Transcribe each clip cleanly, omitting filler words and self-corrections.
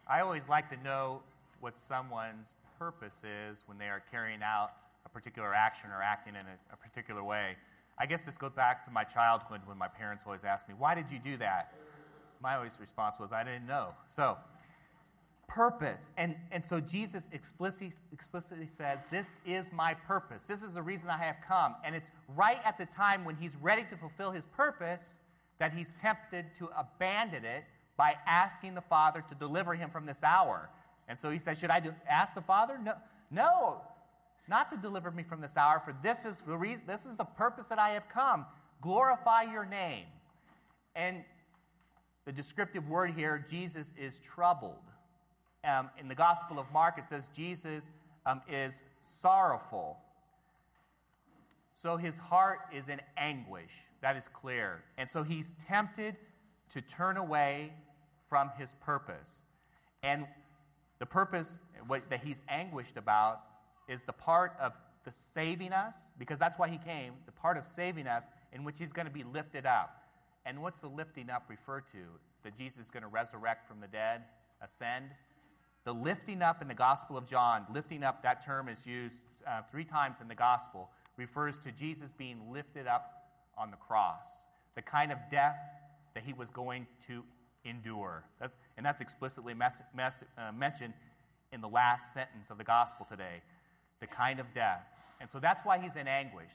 I always like to know what someone's purpose is when they are carrying out a particular action or acting in a particular way. I guess this goes back to my childhood when my parents always asked me, why did you do that? My always response was, I didn't know. So, purpose. And so Jesus explicitly says, this is my purpose. This is the reason I have come. And it's right at the time when he's ready to fulfill his purpose that he's tempted to abandon it by asking the Father to deliver him from this hour. And so he says, should I ask the Father? No, not to deliver me from this hour, for this is the reason, this is the purpose that I have come. Glorify your name. And the descriptive word here, Jesus is troubled. In the Gospel of Mark, it says Jesus is sorrowful. So his heart is in anguish. That is clear. And so he's tempted to turn away from his purpose. And the purpose that he's anguished about is the part of the saving us, because that's why he came, the part of saving us in which he's going to be lifted up. And what's the lifting up refer to? That Jesus is going to resurrect from the dead, ascend? The lifting up in the Gospel of John, lifting up, that term is used 3 times in the Gospel, refers to Jesus being lifted up on the cross, the kind of death that he was going to endure. And that's explicitly mentioned in the last sentence of the Gospel today, the kind of death. And so that's why he's in anguish.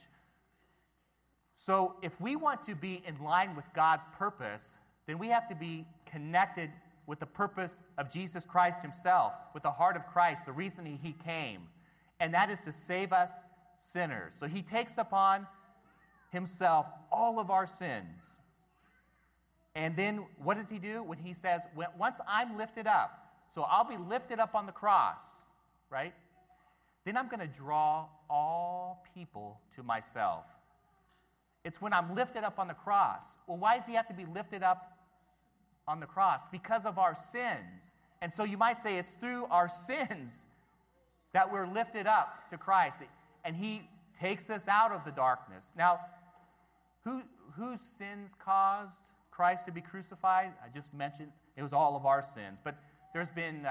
So if we want to be in line with God's purpose, then we have to be connected with the purpose of Jesus Christ himself, with the heart of Christ, the reason he came. And that is to save us sinners. So he takes upon himself all of our sins. And then what does he do when he says, once I'm lifted up, so I'll be lifted up on the cross, right? Then I'm going to draw all people to myself. It's when I'm lifted up on the cross. Well, why does he have to be lifted up on the cross? Because of our sins. And so you might say it's through our sins that we're lifted up to Christ. And he takes us out of the darkness. Now, whose sins caused Christ to be crucified? I just mentioned it was all of our sins. But there's been,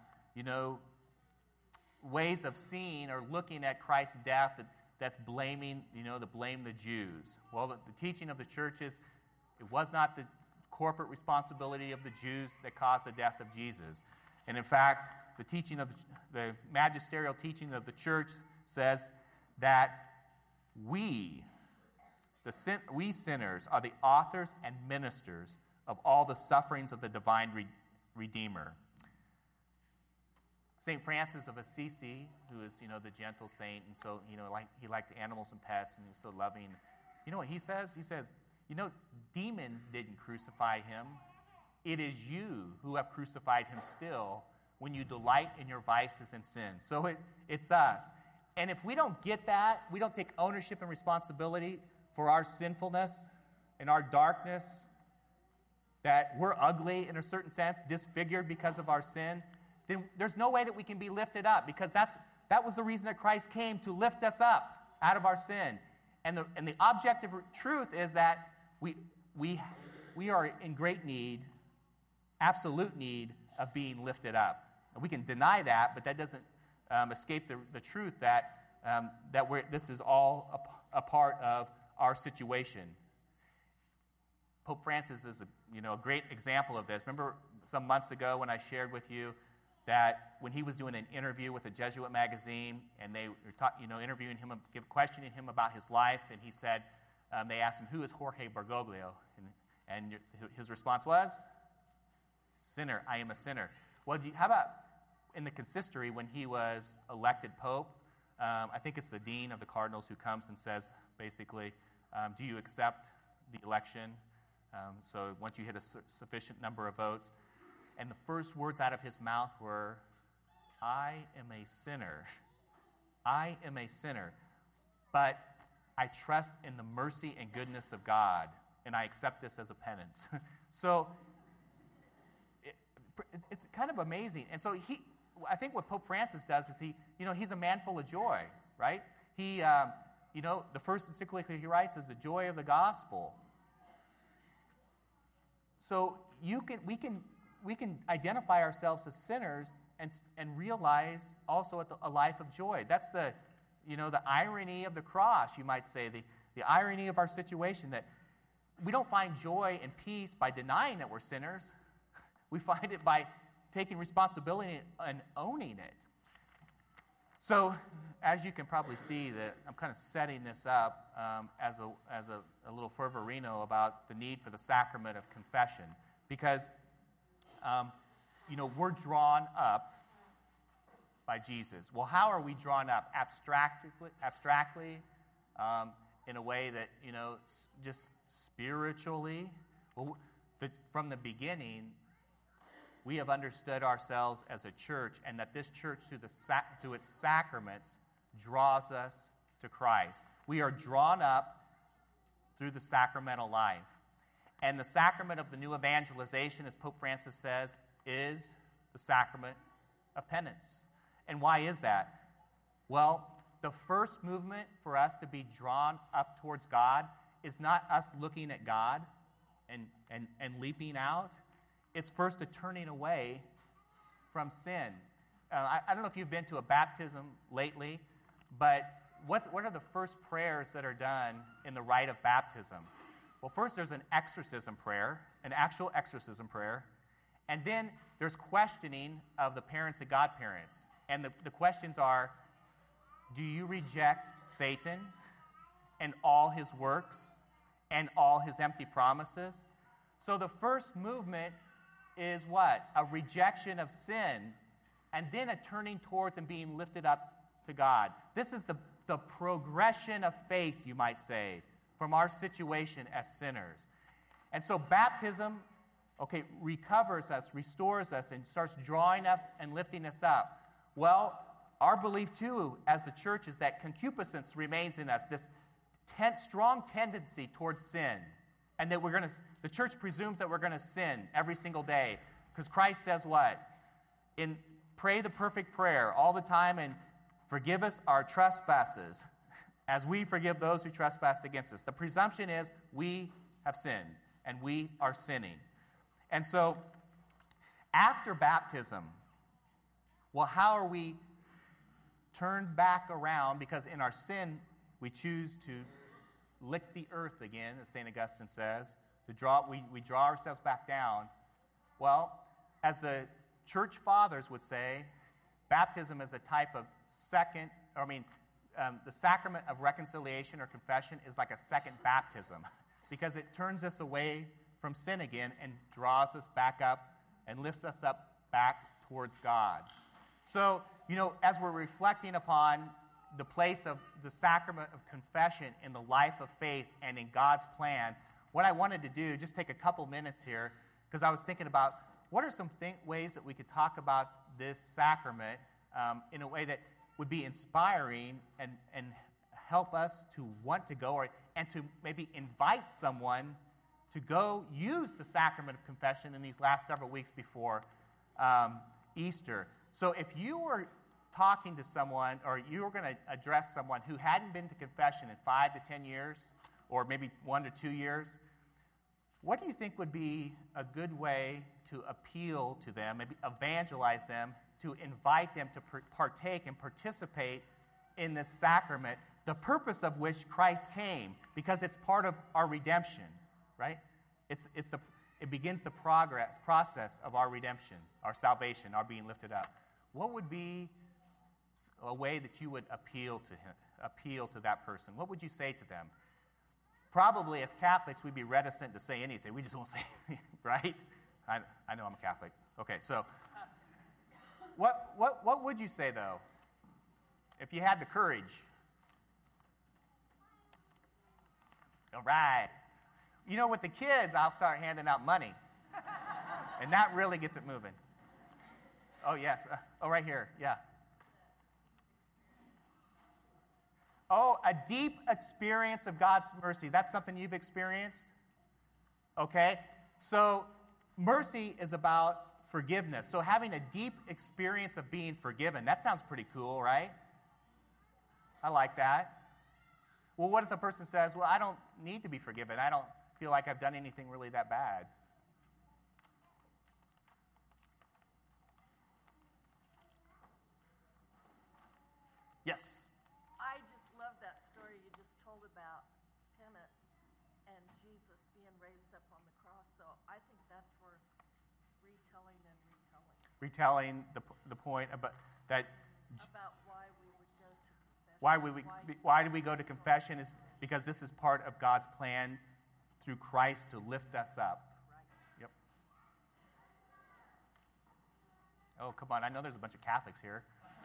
ways of seeing or looking at Christ's death that's blaming, to blame the Jews. Well, the teaching of the church is it was not the corporate responsibility of the Jews that caused the death of Jesus. And in fact, the magisterial teaching of the church says that we sinners are the authors and ministers of all the sufferings of the divine Redeemer. St. Francis of Assisi, who is, the gentle saint, and so, he liked animals and pets, and he was so loving. You know what he says? He says, demons didn't crucify him. It is you who have crucified him still when you delight in your vices and sins. So it's us. And if we don't get that, we don't take ownership and responsibility for our sinfulness and our darkness, that we're ugly in a certain sense, disfigured because of our sin, then there's no way that we can be lifted up, because that was the reason that Christ came, to lift us up out of our sin. And the objective truth is that we are in great need, absolute need of being lifted up. And we can deny that, but that doesn't escape the truth that this is all a part of our situation. Pope Francis is a great example of this. Remember some months ago when I shared with you that when he was doing an interview with a Jesuit magazine, and they were interviewing him, questioning him about his life, and he said, they asked him, who is Jorge Bergoglio? And his response was, sinner, I am a sinner. Well, how about in the consistory when he was elected pope? I think it's the dean of the cardinals who comes and says, basically, do you accept the election? So once you hit a sufficient number of votes, and the first words out of his mouth were, I am a sinner. I am a sinner. But I trust in the mercy and goodness of God, and I accept this as a penance. So it's kind of amazing. And so I think what Pope Francis does is he's a man full of joy, right? The first encyclical he writes is the joy of the gospel. So we can we can identify ourselves as sinners and realize also a life of joy. That's the irony of the cross, you might say, the irony of our situation, that we don't find joy and peace by denying that we're sinners. We find it by taking responsibility and owning it. So, as you can probably see, that I'm kind of setting this up as a little fervorino about the need for the sacrament of confession, because we're drawn up by Jesus. Well, how are we drawn up? Abstractly, in a way that just spiritually. Well, from the beginning, we have understood ourselves as a church, and that this church, through its sacraments, draws us to Christ. We are drawn up through the sacramental life. And the sacrament of the new evangelization, as Pope Francis says, is the sacrament of penance. And why is that? Well, the first movement for us to be drawn up towards God is not us looking at God and leaping out. It's first a turning away from sin. I don't know if you've been to a baptism lately, but what are the first prayers that are done in the rite of baptism? Well, first there's an exorcism prayer, an actual exorcism prayer, and then there's questioning of the parents and godparents. And the questions are, do you reject Satan and all his works and all his empty promises? So the first movement is what? A rejection of sin, and then a turning towards and being lifted up to God. This is the progression of faith, you might say, from our situation as sinners. And so baptism, recovers us, restores us, and starts drawing us and lifting us up. Well, our belief, too, as the church, is that concupiscence remains in us, this strong tendency towards sin. And that the church presumes that we're going to sin every single day. Because Christ says what? Pray the perfect prayer all the time and forgive us our trespasses as we forgive those who trespass against us. The presumption is we have sinned and we are sinning. And so, after baptism, well, how are we turned back around? Because in our sin, we choose to lick the earth again, as St. Augustine says. We draw ourselves back down. Well, as the church fathers would say, baptism is a type of the sacrament of reconciliation or confession is like a second baptism, because it turns us away from sin again and draws us back up and lifts us up back towards God. So, as we're reflecting upon the place of the sacrament of confession in the life of faith and in God's plan, what I wanted to do, just take a couple minutes here, because I was thinking about what are some ways that we could talk about this sacrament in a way that would be inspiring and help us to want to go, and to maybe invite someone to go use the sacrament of confession in these last several weeks before Easter. So if you were talking to someone, or you were going to address someone who hadn't been to confession in 5 to 10 years, or maybe 1 to 2 years, what do you think would be a good way to appeal to them, maybe evangelize them, to invite them to partake and participate in this sacrament, the purpose of which Christ came, because it's part of our redemption, right? It begins the process of our redemption, our salvation, our being lifted up. What would be a way that you would appeal to that person? What would you say to them? Probably as Catholics, we'd be reticent to say anything. We just won't say anything, right? I know I'm a Catholic. Okay, so what would you say, though, if you had the courage? All right. With the kids, I'll start handing out money. And that really gets it moving. Oh, yes. Right here. Yeah. Oh, a deep experience of God's mercy. That's something you've experienced? Okay. So mercy is about forgiveness. So having a deep experience of being forgiven, that sounds pretty cool, right? I like that. Well, what if the person says, well, I don't need to be forgiven. I don't feel like I've done anything really that bad. Yes. I just love that story you just told about penance and Jesus being raised up on the cross. So I think that's worth retelling and retelling. Retelling the point about that. About why we would go to confession. Why do we go to confession is because this is part of God's plan through Christ to lift us up. Right. Yep. Oh, come on. I know there's a bunch of Catholics here.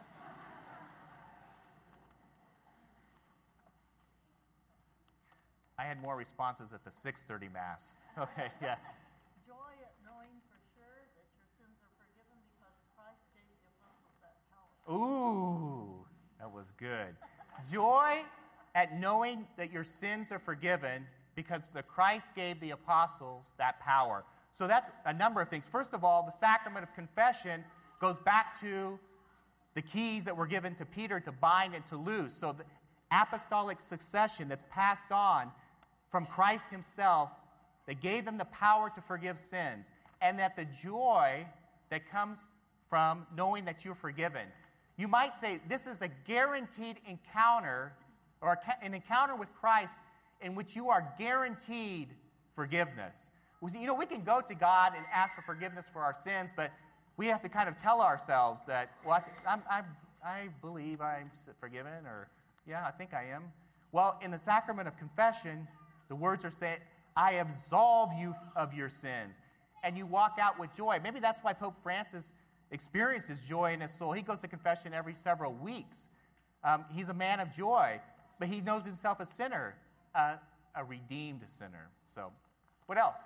I had more responses at the 6:30 Mass. Okay, yeah. Joy at knowing for sure that your sins are forgiven because Christ gave the apostles that power. Ooh, that was good. Joy at knowing that your sins are forgiven because the Christ gave the apostles that power. So that's a number of things. First of all, the sacrament of confession goes back to the keys that were given to Peter to bind and to loose. So the apostolic succession that's passed on from Christ himself that gave them the power to forgive sins, and that the joy that comes from knowing that you're forgiven. You might say this is a guaranteed encounter, or an encounter with Christ in which you are guaranteed forgiveness. You know, we can go to God and ask for forgiveness for our sins, but we have to kind of tell ourselves that, well, I believe I'm forgiven, or yeah, I think I am. Well, in the sacrament of confession, the words are saying, I absolve you of your sins. And you walk out with joy. Maybe that's why Pope Francis experiences joy in his soul. He goes to confession every several weeks. He's a man of joy, but he knows himself a sinner, a redeemed sinner. So, what else?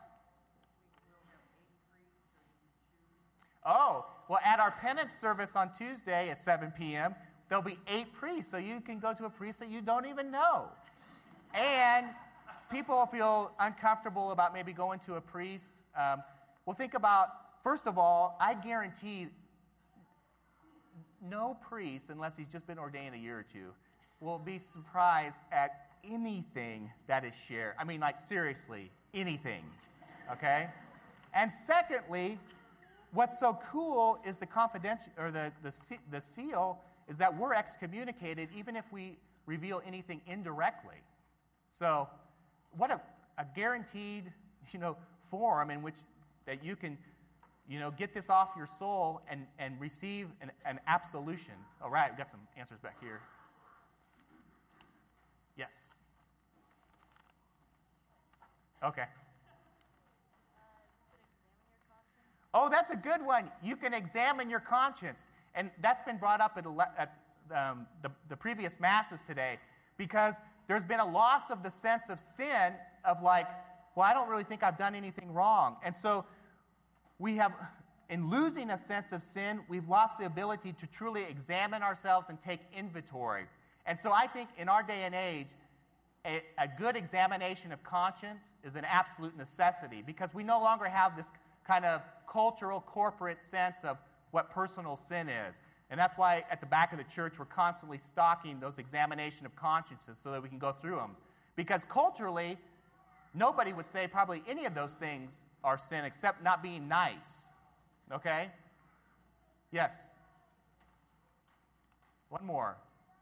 Oh, well, at our penance service on Tuesday at 7 p.m., there'll be 8 priests, so you can go to a priest that you don't even know. And people feel uncomfortable about maybe going to a priest. Well, think about, first of all, I guarantee no priest, unless he's just been ordained a year or two, will be surprised at anything that is shared. I mean, like, seriously, anything, okay? And secondly, what's so cool is the confidential, or the seal, is that we're excommunicated even if we reveal anything indirectly. So, what a guaranteed, forum in which that you can, get this off your soul and receive an absolution. All right, we've got some answers back here. Yes. Okay. Oh, that's a good one. You can examine your conscience. And that's been brought up at the previous masses today, because there's been a loss of the sense of sin, of like, well, I don't really think I've done anything wrong. And so we have, in losing a sense of sin, we've lost the ability to truly examine ourselves and take inventory. And so I think in our day and age, a good examination of conscience is an absolute necessity, because we no longer have this kind of cultural, corporate sense of what personal sin is. And that's why at the back of the church we're constantly stocking those examination of consciences so that we can go through them. Because culturally, nobody would say probably any of those things are sin except not being nice. Okay? Yes? One more.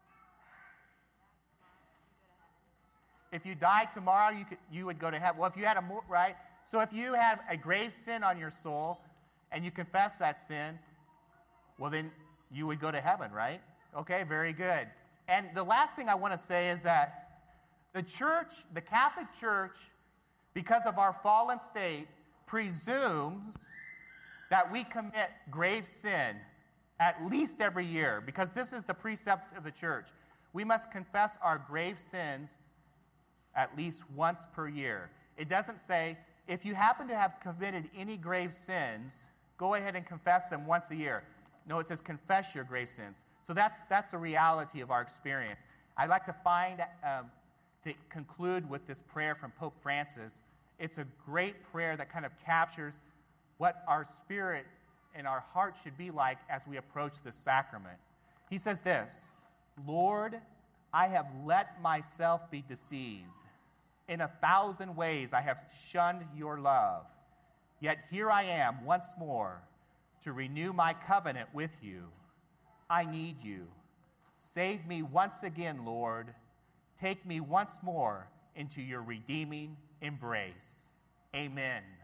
If you died tomorrow, you would go to heaven. Well, if you had right? So if you have a grave sin on your soul and you confess that sin, well, then you would go to heaven, right? Okay, very good. And the last thing I want to say is that the church, the Catholic Church, because of our fallen state, presumes that we commit grave sin at least every year, because this is the precept of the church. We must confess our grave sins at least once per year. It doesn't say, if you happen to have committed any grave sins, go ahead and confess them once a year. No, it says confess your grave sins. So that's the reality of our experience. I'd like to conclude with this prayer from Pope Francis. It's a great prayer that kind of captures what our spirit and our heart should be like as we approach this sacrament. He says this: Lord, I have let myself be deceived. In 1,000 ways I have shunned your love. Yet here I am once more to renew my covenant with you. I need you. Save me once again, Lord. Take me once more into your redeeming embrace. Amen.